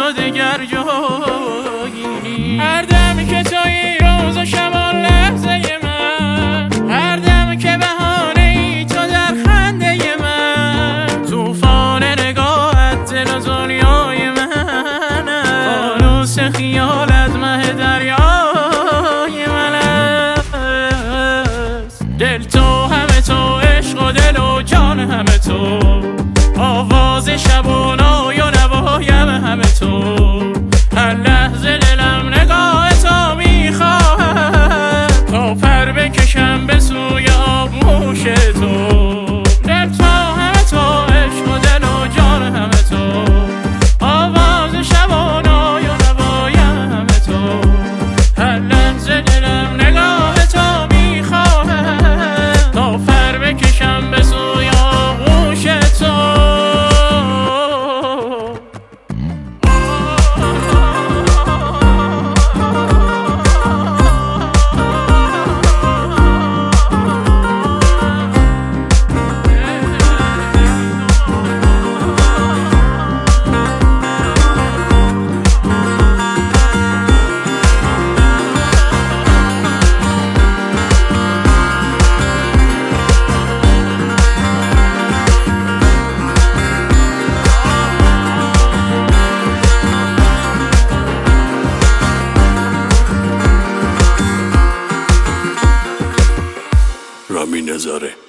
و دگر جایی. هر دم که تویی روز و شبان لحظه من، هر دم که بهانه ای تو در خنده من، توفان نگاهت دل و دنیای من، فانوس خیالت مه دریای من است. دل تو همه تو، عشق و دل و جان همه تو، آواز شبانای و نوایم همه تو. هر لحظه دلم نگاه تو میخواهد تا پر بکشم به سوی آغوش تو. دل تو همه تو، عشق و دل و جان همه تو، آواز شبانای و نوایم همه تو. هر لحظه دلم نگاه تو میخواهد تا پر بکشم به سوی آغوش تو. رامین نظاره.